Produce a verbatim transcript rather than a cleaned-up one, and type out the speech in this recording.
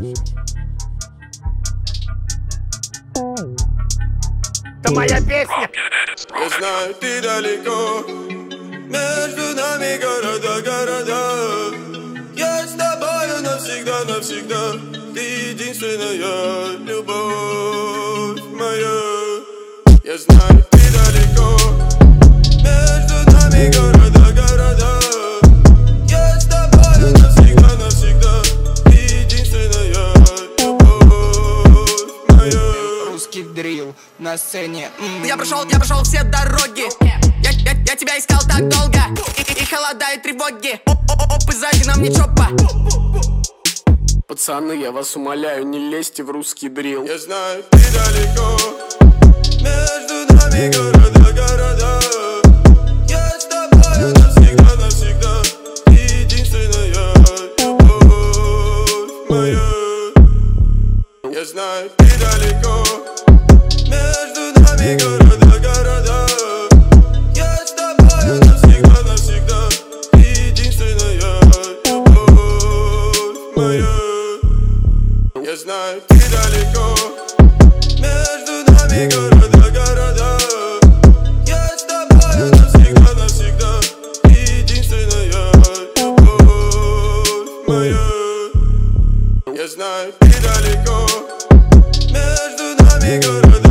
Это моя песня. Я знаю, ты далеко, между нами города, города. Я с тобою навсегда, навсегда. Ты единственная любовь моя. Я знаю, ты далеко, между нами города, города. Я с тобою навсегда, навсегда. Ты единственная любовь моя. Русский дрил на сцене. м-м. Я прошел, я прошел все дороги. Я, я, я тебя искал так долго. И, и, и холода, и тревоги. Оп, и сзади нам не чопа. Пацаны, я вас умоляю, не лезьте в русский дрил. Я знаю, ты далеко, между нами города, города. Я с тобою навсегда, навсегда. Ты единственная любовь моя. Я знаю, ты далеко, между нами города, города. Я с тобою навсегда, навсегда. Ты единственная любовь моя. Я знаю, ты далеко, между нами города, города. Я с тобою навсегда, навсегда. Ты единственная любовь моя. Я знаю, ты далеко, между нами города.